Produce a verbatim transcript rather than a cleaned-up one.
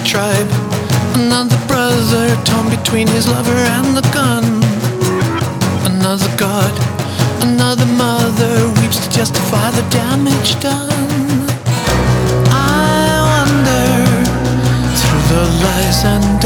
tribe. Another brother torn between his lover and the gun. Another god, another mother weeps to justify the damage done. I wander through the lies and